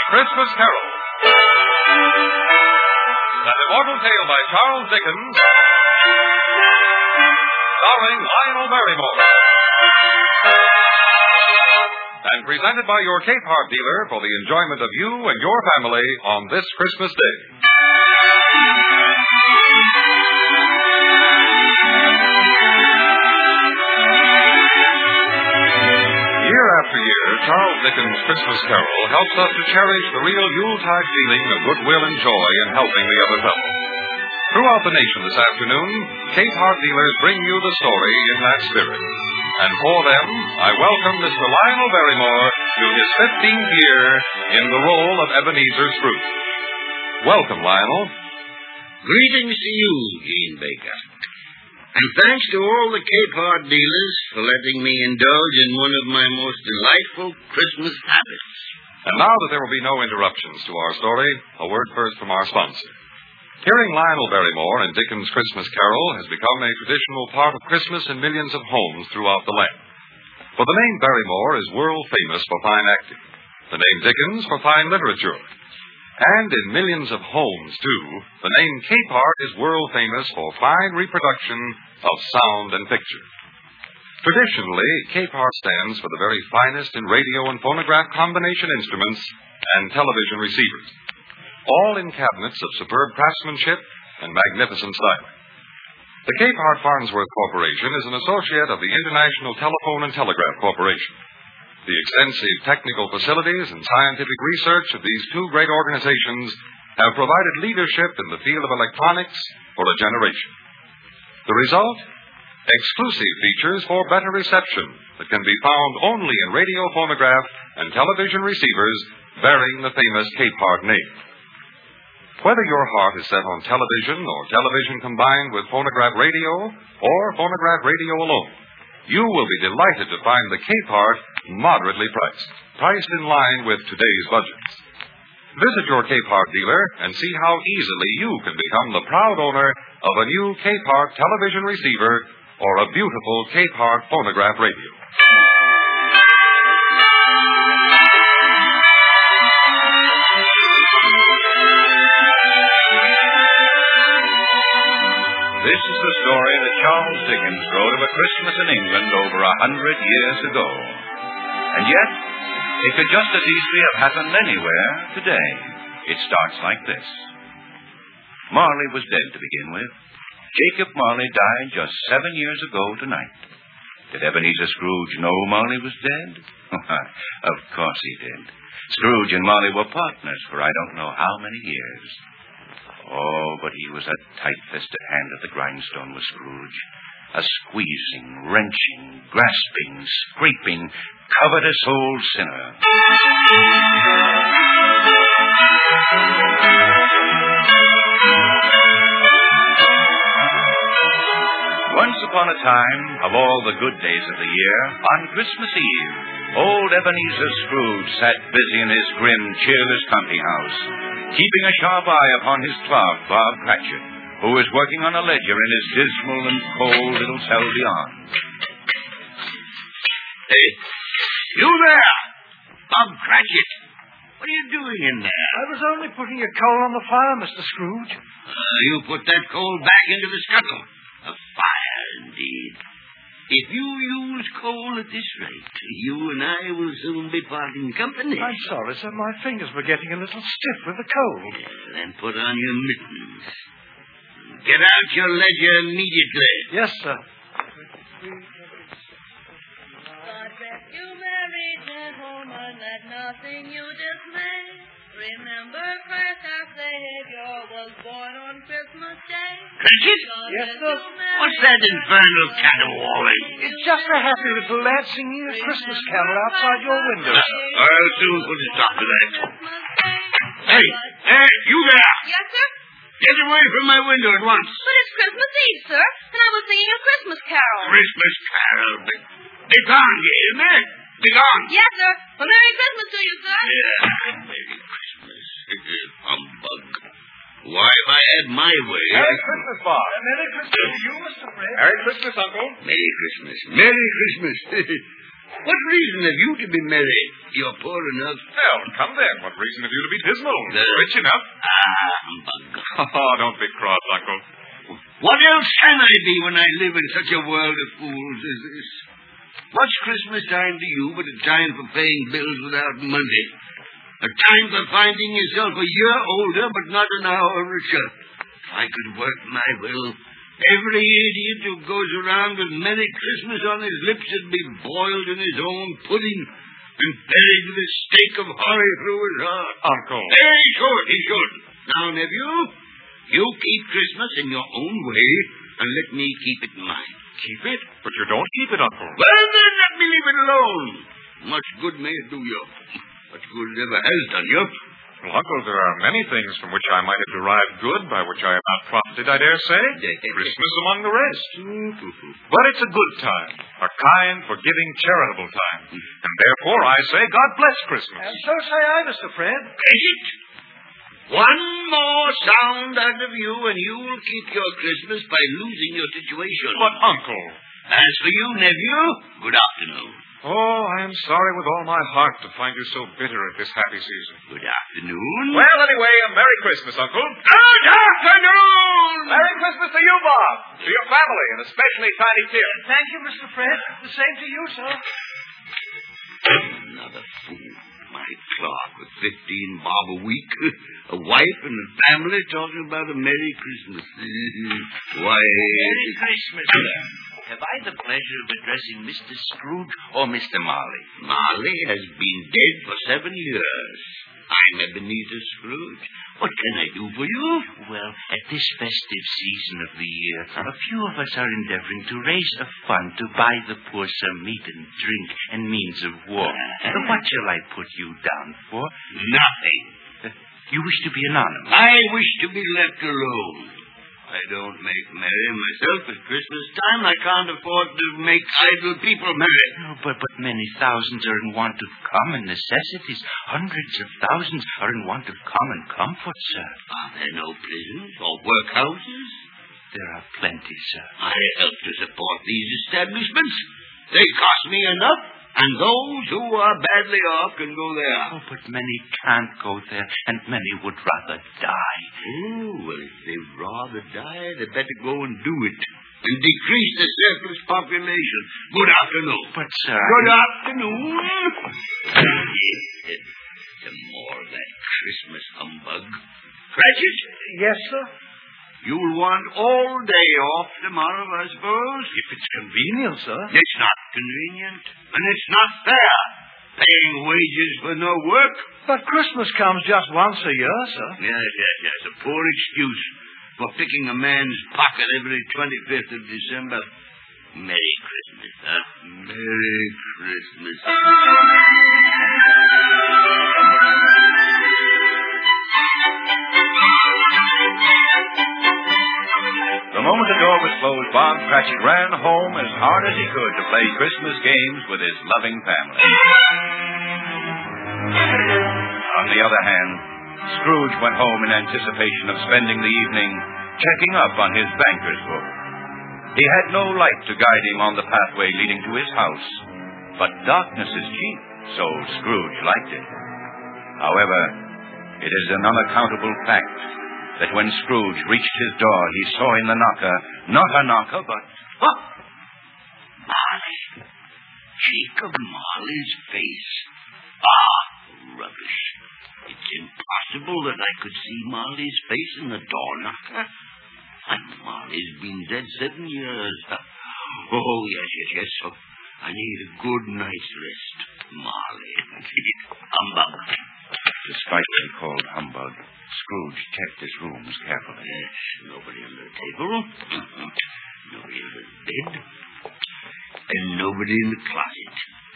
Christmas Carol. That immortal tale by Charles Dickens, starring Lionel Barrymore. And presented by your Capehart dealer for the enjoyment of you and your family on this Christmas Day. Year after year, Charles Dickens' Christmas Carol helps us to cherish the real Yuletide feeling of goodwill and joy in helping the other fellow. Throughout the nation this afternoon, Capehart dealers bring you the story in that spirit. And for them, I welcome Mr. Lionel Barrymore to his 15th year in the role of Ebenezer Scrooge. Welcome, Lionel. Greetings to you, Gene Baker. And thanks to all the Capehart dealers for letting me indulge in one of my most delightful Christmas habits. And now that there will be no interruptions to our story, a word first from our sponsor. Hearing Lionel Barrymore in Dickens' Christmas Carol has become a traditional part of Christmas in millions of homes throughout the land. For the name Barrymore is world famous for fine acting, the name Dickens for fine literature. And in millions of homes, too, the name Capehart is world famous for fine reproduction of sound and picture. Traditionally, Capehart stands for the very finest in radio and phonograph combination instruments and television receivers, all in cabinets of superb craftsmanship and magnificent styling. The Capehart Farnsworth Corporation is an associate of the International Telephone and Telegraph Corporation. The extensive technical facilities and scientific research of these two great organizations have provided leadership in the field of electronics for a generation. The result? Exclusive features for better reception that can be found only in radio, phonograph, and television receivers bearing the famous Capehart name. Whether your heart is set on television or television combined with phonograph radio or phonograph radio alone, you will be delighted to find the Capehart moderately priced in line with today's budgets. Visit your Capehart dealer and see how easily you can become the proud owner of a new Capehart television receiver or a beautiful Capehart phonograph radio. This is the story that Charles Dickens wrote of a Christmas in England over 100 years ago. And yet, it could just as easily have happened anywhere today. It starts like this. Marley was dead to begin with. Jacob Marley died just 7 years ago tonight. Did Ebenezer Scrooge know Marley was dead? Of course he did. Scrooge and Marley were partners for I don't know how many years. Oh, but he was a tight-fisted hand at the grindstone with Scrooge. A squeezing, wrenching, grasping, scraping, covetous old sinner. Once upon a time, of all the good days of the year, on Christmas Eve, old Ebenezer Scrooge sat busy in his grim, cheerless counting house, keeping a sharp eye upon his clerk, Bob Cratchit, who was working on a ledger in his dismal and cold little cell beyond. Hey, you there! Bob Cratchit. What are you doing in there? I was only putting a coal on the fire, Mr. Scrooge. You put that coal back into the scuttle. A fire, indeed. If you use coal at this rate, you and I will soon be parting company. I'm sorry, sir. My fingers were getting a little stiff with the cold. Then put on your mittens. Get out your ledger immediately. Yes, sir. God bless you, merry gentlemen, let nothing you dismay. Remember Christ our Savior was born on Christmas Day. Cratchit? Yes, sir. What's that infernal caterwauling? It's just a happy little lad singing a Christmas carol outside your window. I'll soon put a stop to that. Hey, you there! Yes, sir? Get away from my window at once. But it's Christmas Eve, sir, and I was singing a Christmas carol. Christmas carol. Be gone, you man. Be gone. Yes, sir. Well, Merry Christmas to you, sir. Yeah, Merry Christmas. Humbug. Why, if I had my way... Merry Christmas, Bob. Merry Christmas to you, Mr. Fred. Merry Christmas, Uncle. Merry Christmas. Merry Christmas. What reason have you to be merry? You're poor enough. Well, come then. What reason have you to be dismal? Rich enough. Humbug. Oh, don't be cross, Uncle. What else can I be when I live in such a world of fools as this? What's Christmas time to you but a time for paying bills without money? A time for finding yourself a year older but not an hour richer. If I could work my will, every idiot who goes around with Merry Christmas on his lips would be boiled in his own pudding and buried with a stake of horror through his heart. Uncle. He should. Now, nephew, you keep Christmas in your own way and let me keep it mine. Keep it? But you don't keep it, Uncle. Well, then let me leave it alone. Much good may it do you. Much good it ever has done you. Well, Uncle, there are many things from which I might have derived good, by which I have not profited, I dare say. Christmas among the rest. But it's a good time, a kind, forgiving, charitable time. And therefore I say, God bless Christmas. And so say I, Mr. Fred. Is it? One more sound out of you, and you will keep your Christmas by losing your situation. But, Uncle. As for you, nephew, good afternoon. Oh, I am sorry with all my heart to find you so bitter at this happy season. Good afternoon. Well, anyway, a Merry Christmas, Uncle. Good afternoon! Merry Christmas to you, Bob. To your family, and especially Tiny Tim. Thank you, Mr. Fred. The same to you, sir. Another fool. My clerk with 15 bob a week. A wife and a family talking about a Merry Christmas. Why... Merry Christmas, sir. Have I the pleasure of addressing Mr. Scrooge or Mr. Marley? Marley has been dead for 7 years. I'm Ebenezer Scrooge. What can I do for you? Well, at this festive season of the year, a few of us are endeavoring to raise a fund to buy the poor some meat and drink and means of warmth. What shall I put you down for? Nothing. You wish to be anonymous? I wish to be left alone. I don't make merry myself at Christmas time. I can't afford to make idle people merry. No, but many thousands are in want of common necessities. Hundreds of thousands are in want of common comfort, sir. Are there no prisons or workhouses? There are plenty, sir. I help to support these establishments. They cost me enough. And those who are badly off can go there. Oh, but many can't go there, and many would rather die. Oh, well, if they'd rather die, they'd better go and do it. And decrease the surplus population. Good afternoon. But, sir... Good afternoon. Some more of that Christmas humbug. Cratchit? Yes, sir. You'll want all day off tomorrow, I suppose? If it's convenient, sir. It's not convenient. And it's not fair. Paying wages for no work. But Christmas comes just once a year, sir. Yes. A poor excuse for picking a man's pocket every 25th of December. Merry Christmas, huh? Merry Christmas. The moment the door was closed, Bob Cratchit ran home as hard as he could to play Christmas games with his loving family. On the other hand, Scrooge went home in anticipation of spending the evening checking up on his banker's book. He had no light to guide him on the pathway leading to his house, but darkness is cheap, so Scrooge liked it. However, it is an unaccountable fact that when Scrooge reached his door, he saw in the knocker, not a knocker, but... Marley. Jacob Marley's face. Rubbish. It's impossible that I could see Marley's face in the door knocker. And Marley's been dead 7 years. Oh, yes. So I need a good night's rest. Marley. Humbug. Despite being called humbug, Scrooge checked his rooms carefully. Yes, nobody under the table. Nobody under the bed. And nobody in the closet.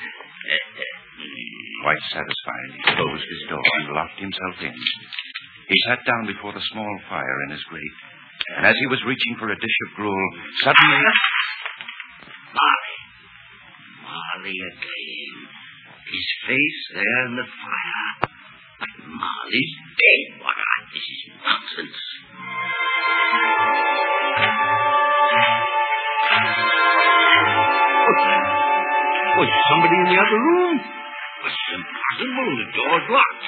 Quite satisfied, he closed his door and locked himself in. He sat down before the small fire in his grate, and as he was reaching for a dish of gruel, suddenly... Marley again. His face there in the fire. But Marley's dead. This is nonsense. Oh, is somebody in the other room? It's impossible. The door's locked.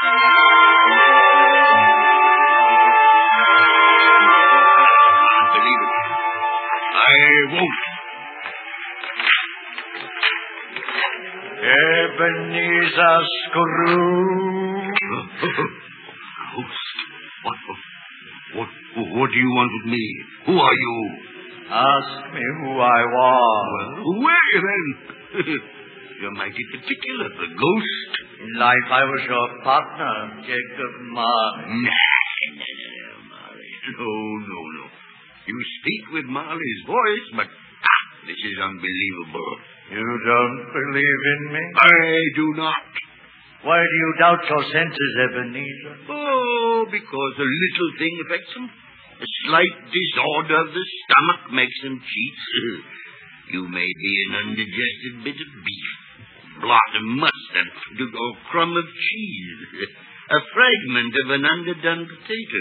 Believe it. I won't. Ebenezer Scrooge. What do you want with me? Who are you? Ask me who I was. Who were you then? You're mighty particular. The ghost? In life I was your partner, Jacob Marley. Marley. No. You speak with Marley's voice, but this is unbelievable. You don't believe in me? I do not. Why do you doubt your senses, Ebenezer? Oh, because a little thing affects them. A slight disorder of the stomach makes them cheats. You may be an undigested bit of beef, blot of mustard, or crumb of cheese, a fragment of an underdone potato.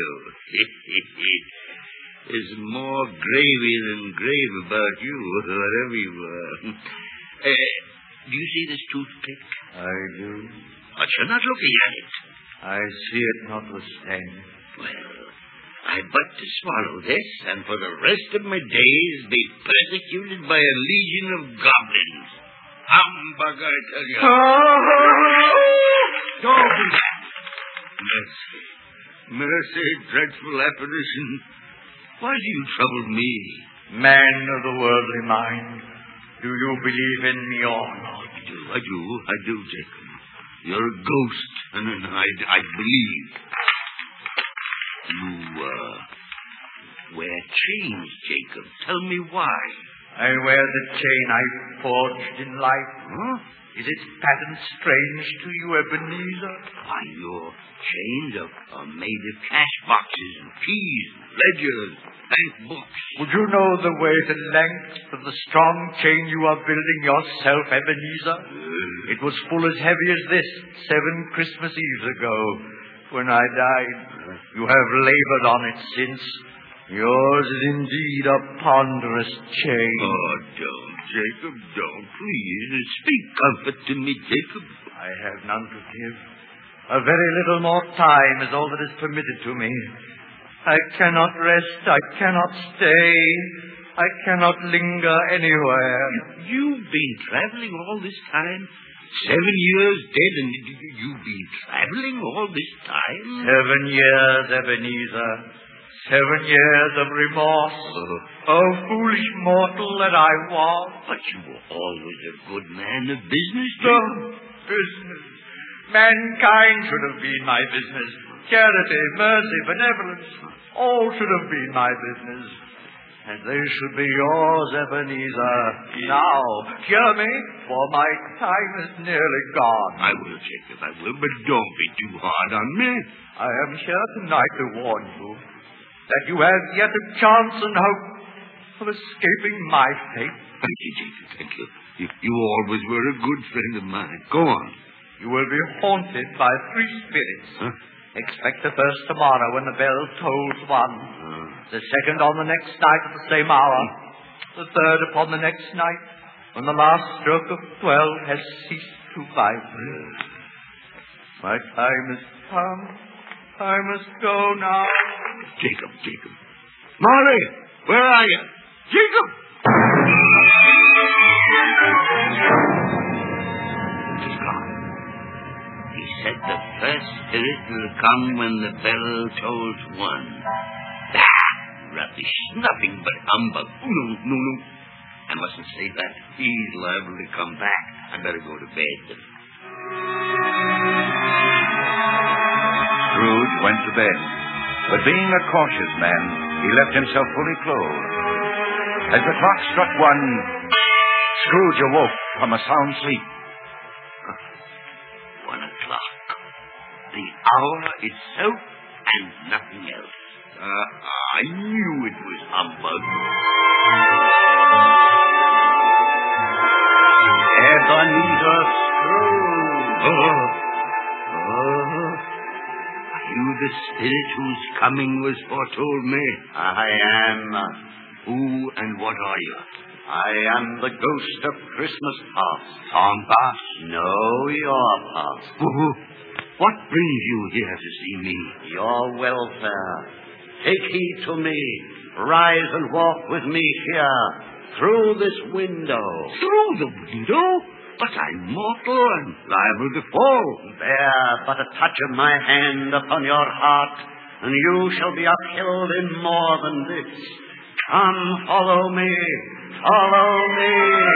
There's more gravy than grave about you, whatever you are. Do you see this toothpick? I do. But you're not looking at it. I see it notwithstanding. Well, I've but to swallow this, and for the rest of my days be persecuted by a legion of goblins. Humbug, I tell you. Don't do that. Mercy, dreadful apparition. Why do you trouble me? Man of the worldly mind, do you believe in me or not? I do, Jacob. You're a ghost, and I believe. You, wear chains, Jacob. Tell me why. I wear the chain I forged in life. Huh? Is its pattern strange to you, Ebenezer? Why, your chains are made of cash boxes and keys, ledgers, bank books. Would you know the weight and length of the strong chain you are building yourself, Ebenezer? It was full as heavy as this 7 Christmas Eves ago when I died. You have labored on it since. Yours is indeed a ponderous chain. Oh, don't, Jacob, don't. Please, speak comfort to me, Jacob. I have none to give. A very little more time is all that is permitted to me. I cannot rest. I cannot stay. I cannot linger anywhere. You've been traveling all this time? 7 years dead, and you've been traveling all this time? 7 years, Ebenezer. 7 years of remorse. Oh, foolish mortal that I was. But you were always a good man of business, No, Jacob. business. Mankind should have been my business. Charity, mercy, benevolence, all should have been my business. And they should be yours, Ebenezer. Now, hear me, for my time is nearly gone. I will, Jacob, I will, but don't be too hard on me. I am here tonight to warn you that you have yet a chance and hope of escaping my fate. Thank you, Jacob, thank you. You always were a good friend of mine. Go on. You will be haunted by 3 spirits. Huh? Expect the first tomorrow when the bell tolls 1. The second on the next night at the same hour. The third upon the next night when the last stroke of 12 has ceased to vibrate. My time has come. I must go now. Jacob. Molly, where are you? Jacob! He's gone. He said the first spirit will come when the bell tolls 1. Rubbish. Nothing but humbug. No. I mustn't say that. He's liable to come back. I'd better go to bed. Scrooge went to bed, but being a cautious man, he left himself fully clothed. As the clock struck 1, Scrooge awoke from a sound sleep. 1 o'clock. The hour itself and nothing else. I knew it was humbug. Ebenezer Scrooge. Are you the spirit whose coming was foretold me? I am. Who and what are you? I am the ghost of Christmas past. Tom past? No, your past. What brings you here to see me? Your welfare. Take heed to me. Rise and walk with me here, through this window. Through the window? But I'm mortal and liable to fall. Bear but a touch of my hand upon your heart, and you shall be upheld in more than this. Come, follow me. Follow me.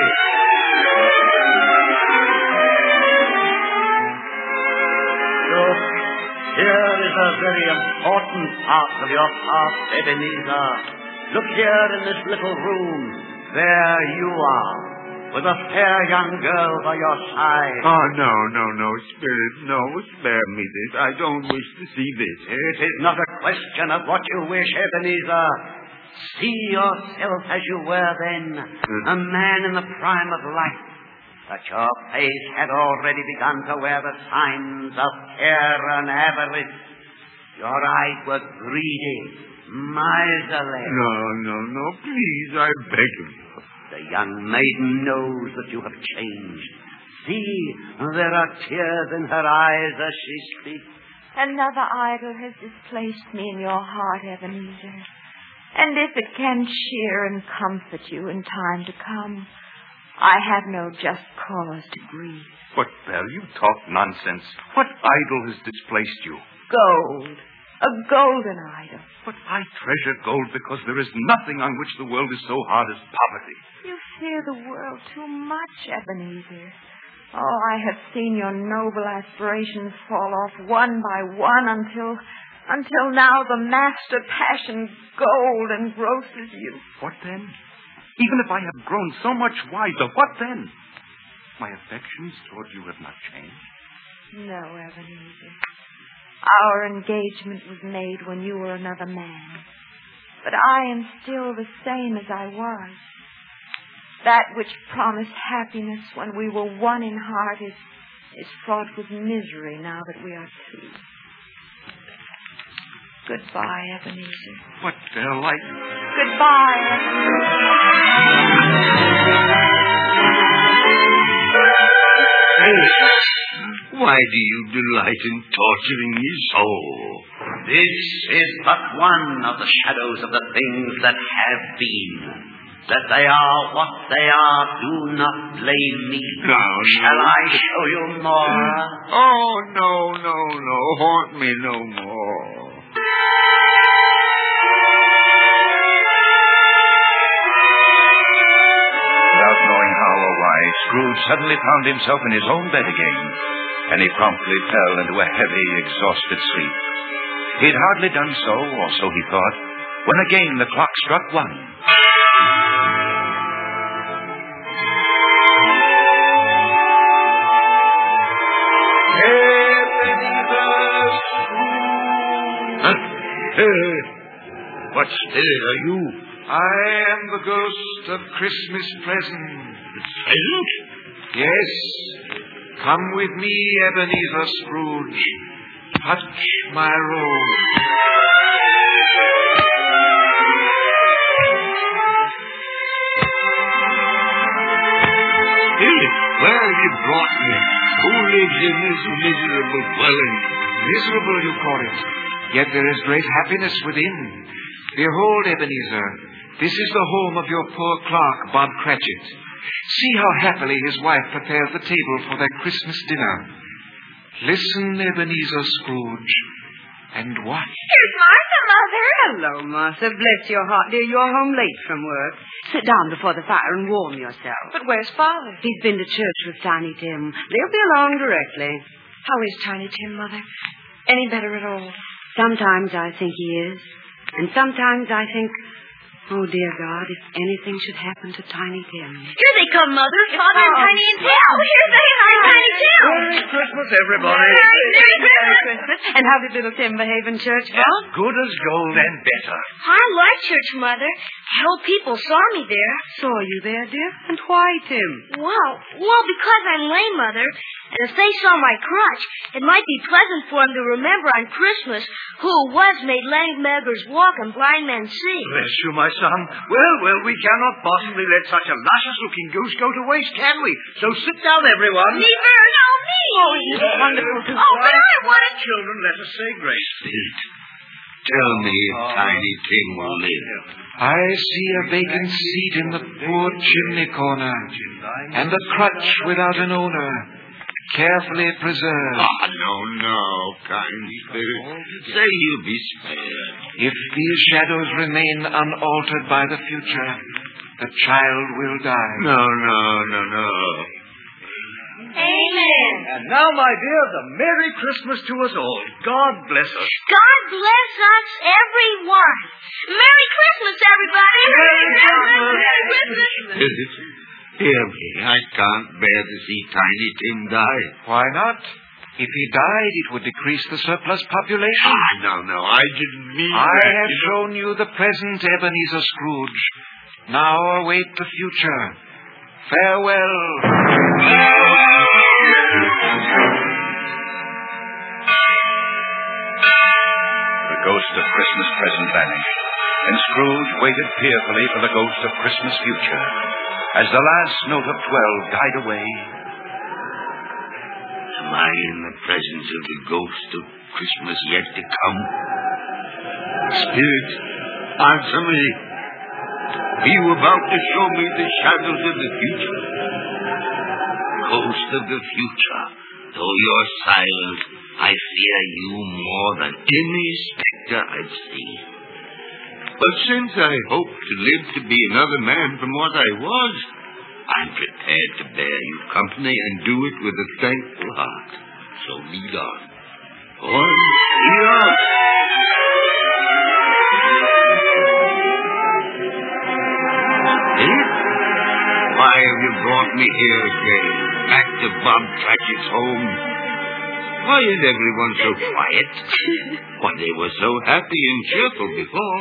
Look, here is a very important part of your past, Ebenezer. Look here in this little room. There you are, with a fair young girl by your side. Oh, no, Spirit, no, spare me this. I don't wish to see this. It is not a question of what you wish, Ebenezer. See yourself as you were then, a man in the prime of life. But your face had already begun to wear the signs of care and avarice. Your eyes were greedy, miserly. No, please, I beg of you. The young maiden knows that you have changed. See, there are tears in her eyes as she speaks. Another idol has displaced me in your heart, Ebenezer. And if it can cheer and comfort you in time to come, I have no just cause to grieve. But, Belle, you talk nonsense. What idol has displaced you? Gold. A golden idol. But I treasure gold because there is nothing on which the world is so hard as poverty. You fear the world too much, Ebenezer. Oh, I have seen your noble aspirations fall off one by one until now the master passion gold engrosses you. What then? Even if I have grown so much wiser, what then? My affections toward you have not changed. No, Ebenezer. Our engagement was made when you were another man. But I am still the same as I was. That which promised happiness when we were one in heart is fraught with misery now that we are two. Goodbye, Ebenezer. What, Belle, Goodbye, Ebenezer. Why do you delight in torturing me so? This is but one of the shadows of the things that have been. That they are what they are, do not blame me. Shall I show you more? Oh, no. Haunt me no more. Without knowing how or why, Scrooge suddenly found himself in his own bed again, and he promptly fell into a heavy, exhausted sleep. He'd hardly done so, or so he thought, when again the clock struck 1. What spirit are you? I am the ghost of Christmas present. Present? Yes. Come with me, Ebenezer Scrooge. Touch my robe. Where have you brought me? Who lives in this miserable dwelling? Miserable, you call it. Yet there is great happiness within. Behold, Ebenezer, this is the home of your poor clerk, Bob Cratchit. See how happily his wife prepares the table for their Christmas dinner. Listen, Ebenezer Scrooge, and watch. Here's Martha, Mother. Hello, Martha. Bless your heart, dear. You're home late from work. Sit down before the fire and warm yourself. But where's Father? He's been to church with Tiny Tim. They'll be along directly. How is Tiny Tim, Mother? Any better at all? Sometimes I think he is. And sometimes I think, oh, dear God, if anything should happen to Tiny Tim. Here they come, Mother. Father and Tiny and Tim. Oh, here they are, Tiny Tim. Merry Christmas, everybody. Merry Christmas. And how did little Tim behave in church, Bob? As good as gold and better. I like church, Mother. The whole people saw me there. Saw you there, dear? And why, Tim? Well, because I'm lame, Mother. And if they saw my crutch, it might be pleasant for them to remember on Christmas who it was made lame beggars walk and blind men see. Bless you, my son. Well, we cannot possibly let such a luscious-looking goose go to waste, can we? So sit down, everyone. Me first. Oh, me. Oh, isn't it wonderful to but I want it. Children, let us say grace. Tell me if Tiny Tim will live. I see a vacant seat in the poor chimney corner, and a crutch without an owner, carefully preserved. No, kind spirit. Say he'll be spared. If these shadows remain unaltered by the future, the child will die. No. Amen. And now, my dear, the Merry Christmas to us all. God bless us. God bless us, everyone. Merry Christmas, everybody. Merry Christmas. Hear me. I can't bear to see Tiny Tim die. Why not? If he died, it would decrease the surplus population. No. I didn't mean I that. have shown you the present, Ebenezer Scrooge. Now await the future. Farewell. The ghost of Christmas present vanished, and Scrooge waited fearfully for the ghost of Christmas future. As the last note of 12 died away, Am I in the presence of the ghost of Christmas yet to come? Spirit, answer me. Are you about to show me the shadows of the future? Ghost of the future, though you're silent, I fear you more than any specter I've seen. But since I hope to live to be another man from what I was, I'm prepared to bear you company and do it with a thankful heart. So lead on. Lead on. Why have you brought me here again, back to Bob Cratchit's home? Why is everyone so quiet? Why, they were so happy and cheerful before.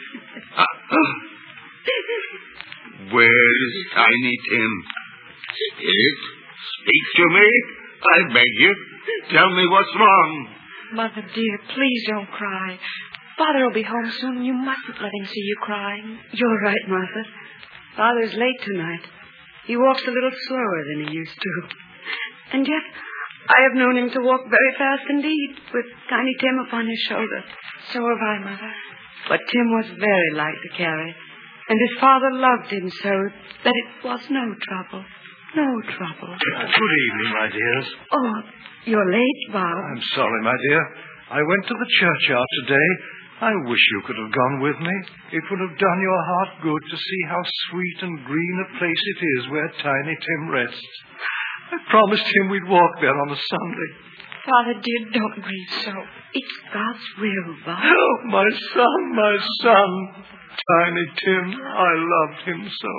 Where is Tiny Tim? Spirit, speak to me. I beg you. Tell me what's wrong. Mother, dear, please don't cry. Father will be home soon, and you mustn't let him see you crying. You're right, Martha. Father's late tonight. He walks a little slower than he used to. And yet, I have known him to walk very fast indeed, with Tiny Tim upon his shoulder. So have I, Mother. But Tim was very light to carry, and his father loved him so that it was no trouble. No trouble. Good evening, my dears. Oh, you're late, Bob. I'm sorry, my dear. I went to the churchyard today. I wish you could have gone with me. It would have done your heart good to see how sweet and green a place it is where Tiny Tim rests. I promised him we'd walk there on a Sunday. Father, dear, don't grieve so. It's God's will, Bob. Oh, my son. Tiny Tim, I loved him so.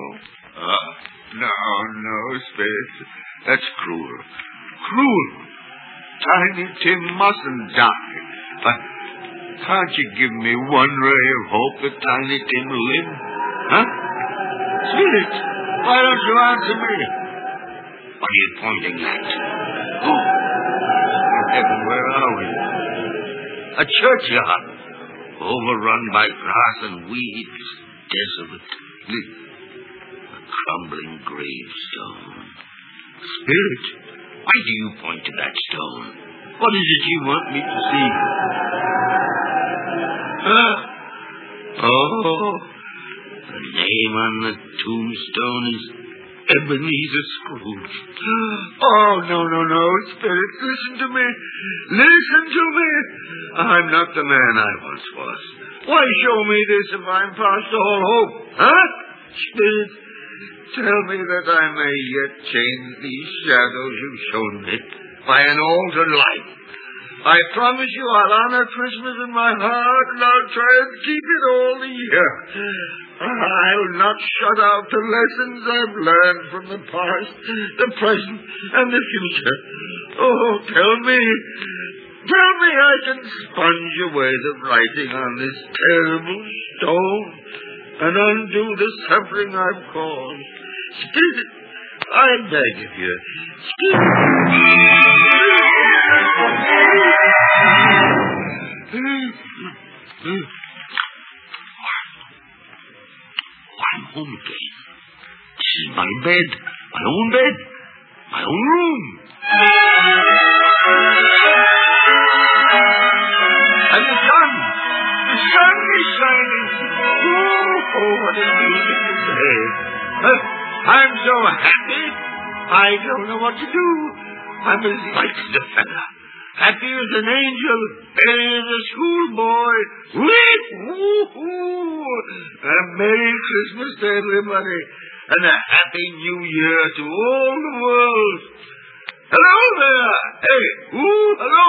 No, Spirit. That's cruel. Cruel. Tiny Tim mustn't die. But can't you give me one ray of hope that Tiny Tim will live? Huh? Spirit, why don't you answer me? What are you pointing at? Oh, heaven, where are we? A churchyard, overrun by grass and weeds, desolate, a crumbling gravestone. Spirit, why do you point to that stone? What is it you want me to see? The name on the tombstone is Ebenezer Scrooge. Oh, no, Spirit, listen to me. Listen to me. I'm not the man I once was. Why show me this if I'm past all hope? Huh? Spirit, tell me that I may yet change these shadows you've shown me by an altered life. I promise you I'll honor Christmas in my heart, and I'll try and keep it all the year. I'll not shut out the lessons I've learned from the past, the present, and the future. Oh, tell me I can sponge away the writing on this terrible stone and undo the suffering I've caused. Spirit, I beg of you, I'm home again. This is my bed, my own room. And the sun is shining. Oh, what a beautiful day. I'm so happy, I don't know what to do. I'm as light as a feather, happy as an angel, merry as a schoolboy. A Merry Christmas to everybody, and a Happy New Year to all the world. Hello there! Hey, hello!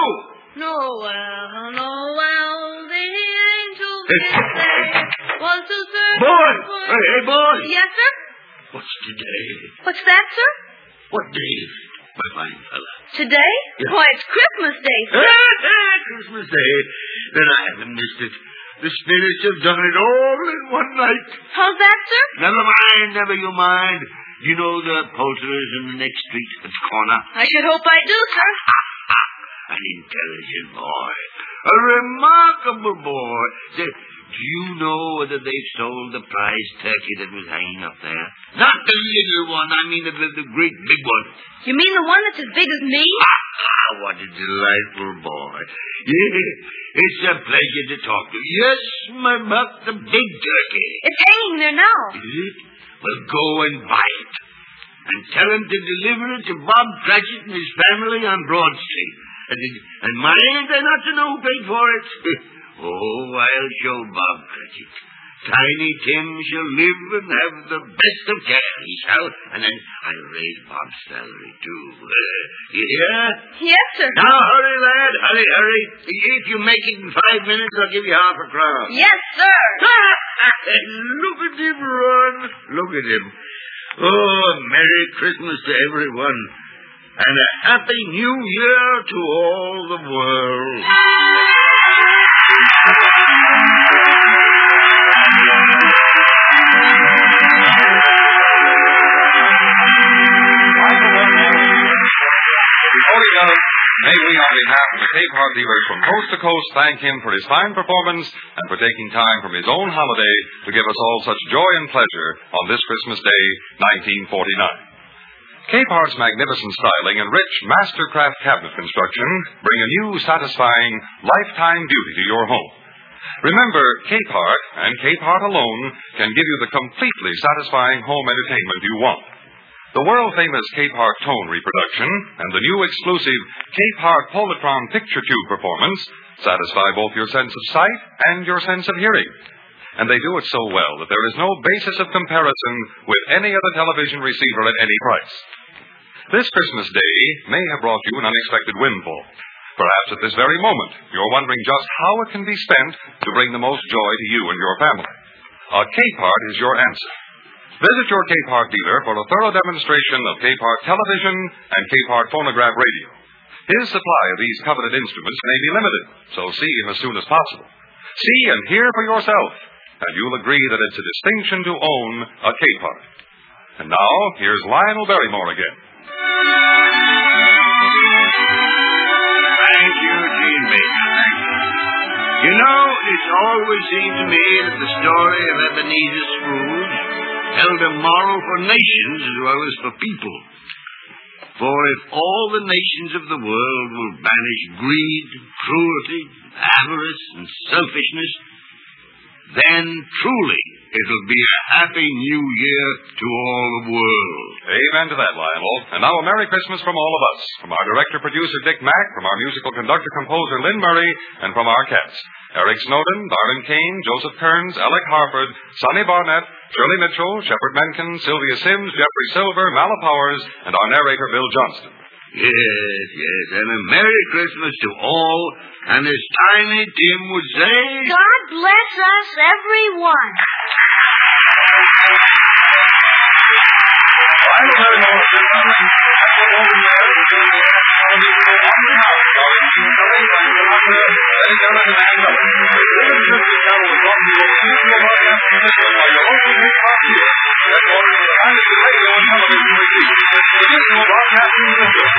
Noel, the angels did say, was to serve... Boy! Hey, boy! Yes, sir? What's today? What's that, sir? What day, my fine fella? Today? Yeah. Why, it's Christmas Day, sir. Christmas Day. Then I haven't missed it. The spirits have done it all in one night. How's that, sir? Never you mind. You know the poulterers in the next street at the corner? I should hope I do, sir. An intelligent boy. A remarkable boy. Say, do you know whether they stole the prize turkey that was hanging up there? Not the little one. I mean the great big one. You mean the one that's as big as me? What a delightful boy. Yeah, it's a pleasure to talk to you. Yes, my buck, the big turkey. It's hanging there now. Is it? Well, go and buy it. And tell him to deliver it to Bob Cratchit and his family on Broad Street. And mind, they're not to know who paid for it. Oh, I'll show Bob Cratchit. Tiny Tim shall live and have the best of care, he shall. And then I'll raise Bob's salary, too. You hear? Yes, sir. Now, hurry, lad. Hurry. If you make it in 5 minutes, I'll give you half a crown. Yes, sir. Look at him run. Look at him. Oh, Merry Christmas to everyone. And a Happy New Year to all the world. Before he does, may we, on behalf of the Capehart dealers from coast to coast, thank him for his fine performance and for taking time from his own holiday to give us all such joy and pleasure on this Christmas Day, 1949. Capehart's magnificent styling and rich mastercraft cabinet construction bring a new, satisfying, lifetime beauty to your home. Remember, Capehart and Capehart alone can give you the completely satisfying home entertainment you want. The world-famous Capehart tone reproduction and the new exclusive Capehart Polytron picture tube performance satisfy both your sense of sight and your sense of hearing. And they do it so well that there is no basis of comparison with any other television receiver at any price. This Christmas Day may have brought you an unexpected windfall. Perhaps at this very moment, you're wondering just how it can be spent to bring the most joy to you and your family. A Capehart is your answer. Visit your Capehart dealer for a thorough demonstration of Capehart television and Capehart phonograph radio. His supply of these coveted instruments may be limited, so see him as soon as possible. See and hear for yourself, and you'll agree that it's a distinction to own a Capehart. And now, here's Lionel Barrymore again. Thank you, Gene Baker. Thank you. You know, it's always seemed to me that the story of Ebenezer Scrooge held a moral for nations as well as for people. For if all the nations of the world will banish greed, cruelty, avarice, and selfishness, then truly it'll be a Happy New Year to all the world. Amen to that, Lionel. And now a Merry Christmas from all of us. From our director-producer, Dick Mack, from our musical conductor-composer, Lynn Murray, and from our cast, Eric Snowden, Darlin Kane, Joseph Kearns, Alec Harford, Sonny Barnett, Shirley Mitchell, Shepard Menken, Sylvia Sims, Jeffrey Silver, Mala Powers, and our narrator, Bill Johnston. Yes, and a Merry Christmas to all, and as Tiny Tim would say... God bless us, everyone. Broadcasting